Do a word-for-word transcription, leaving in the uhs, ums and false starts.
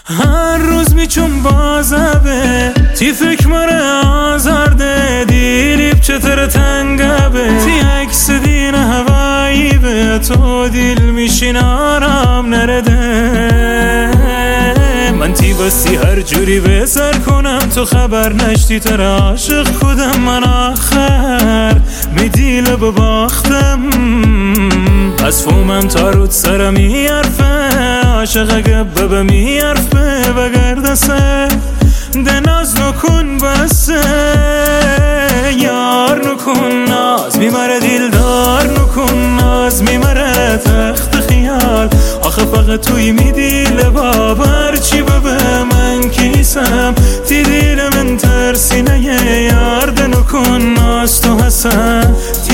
هر روز میچون بازبه تی فکر مره آزارده دیلیب چطور تنگبه تی عکس دین هوایی به تو دیل میشین آرام نرده من تی بستی هر جوری به سر کنم تو خبر نشتی تر عاشق کدم من آخر می دیل بباختم از فومم تا رود سر میارفه عاشق گبه به میارفه بگرده سه دناز نکن بسه یار نکن ناز میمره دیلدار نکن ناز میمره تخت خیال آخه فقط توی میدیل بابر چی ببه من کیسم تی دیل من ترسینه یار دنکن ناز تو حسن